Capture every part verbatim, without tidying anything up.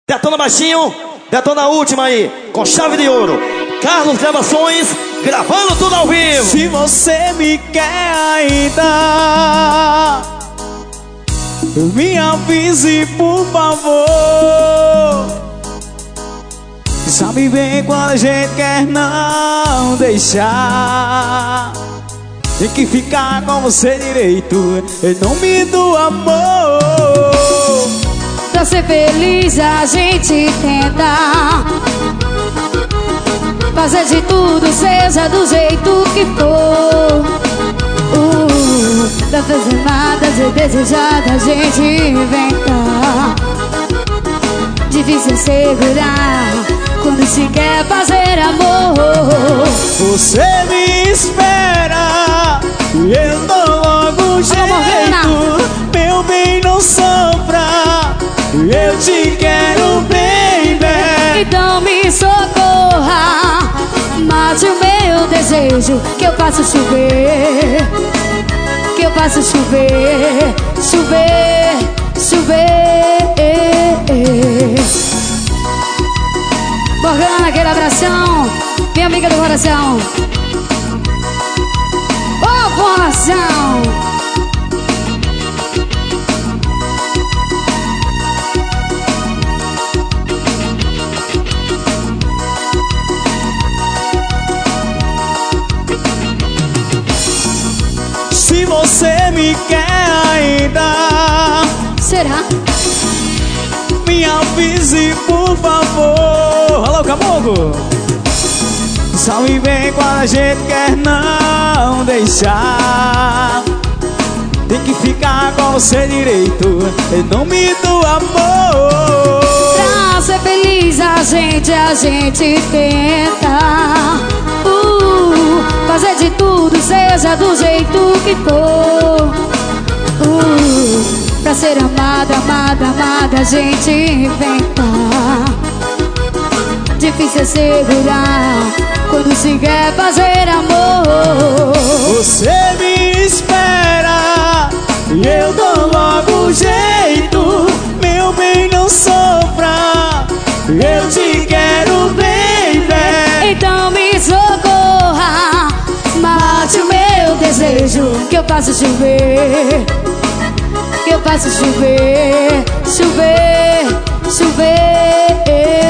Detona baixinho, detona a última aí, com chave de ouro. Carlos Gravações, gravando tudo ao vivo. Se você me quer ainda, me avise por favor. Sabe bem quando a gente quer não deixar. Tem que ficar com você direito em nome do amor. Pra ser feliz a gente tenta fazer de tudo, seja do jeito que for. uh, Pra fazer nada, ser desejada, a gente inventa. Difícil segurar quando se quer fazer amor. Você me espera e eu dou logo um jeito. Meu bem, não sofra, eu te quero, baby. Então me socorra, mate o meu desejo, que eu faço chover, que eu faço chover, chover, chover. Morgana, aquele abração, minha amiga do coração. Ô, coração! Se você me quer ainda, será? Me avise por favor. Alô, Caboclo. Sabe bem quando a gente quer não deixar. Tem que ficar com você direito em nome do amor. Pra ser feliz a gente, a gente tenta uh, fazer de tudo, seja do jeito que for. uh, Pra ser amada, amada, amada, a gente inventa. Difícil é segurar quando se quer fazer amor. Você me espera e eu dou logo um jeito. Meu bem, não sofra, eu te quero, baby. Então me socorra, mate o meu desejo, que eu faço chover, que eu faço chover, chover, chover.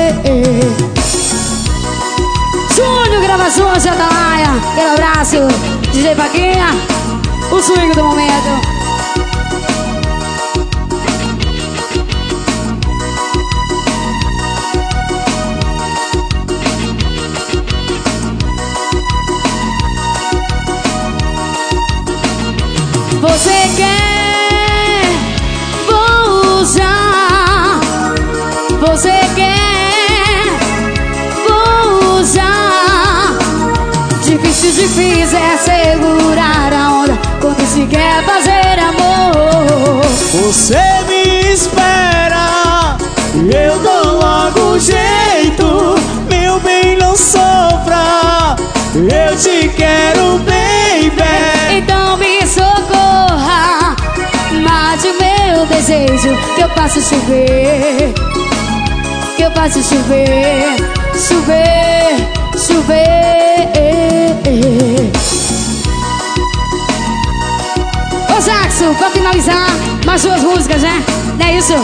Júnior Gravações de Atalaia, aquele abraço. D J Paquinha, o swing do momento. Você quer, vou usar. Você quer, vou usar. Difícil, difícil é segurar a onda quando se quer fazer amor. Você me espera e eu dou logo um jeito. Meu bem, não sofra, eu te quero, baby. Então me socorra, mate o meu desejo, que eu faço chover, que eu faço chover, chover, chover. Ô Jackson, pra finalizar, mais duas músicas, né? Não é isso?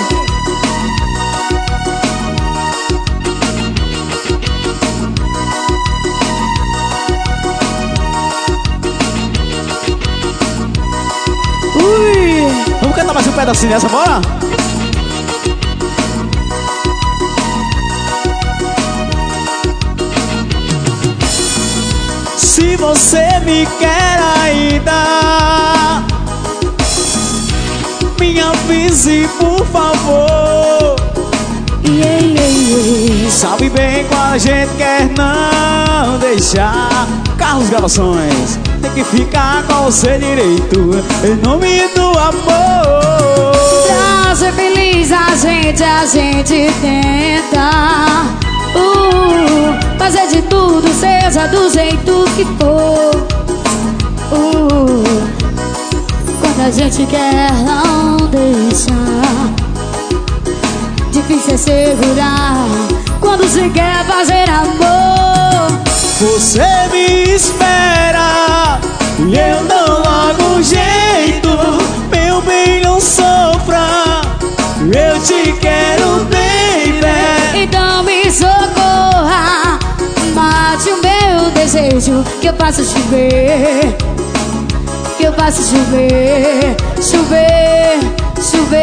Ui! Vamos cantar mais um pedacinho dessa, bora? Se você me quer ainda, me avise por favor. Yeah, yeah, yeah. Sabe bem quando a gente quer não deixar. Carlos Gravações, tem que ficar com você direito em nome do amor. Pra ser feliz a gente, a gente tenta uh, fazer de tudo, seja do jeito que for. uh, Quando a gente quer não deixar. difícil é segurar quando se quer fazer amor. Você me espera e eu dou logo um jeito. Meu bem, não sofra, eu te quero, baby. Então me socorra, mate o meu desejo, que eu faço chover, que eu faço chover, chover, chover.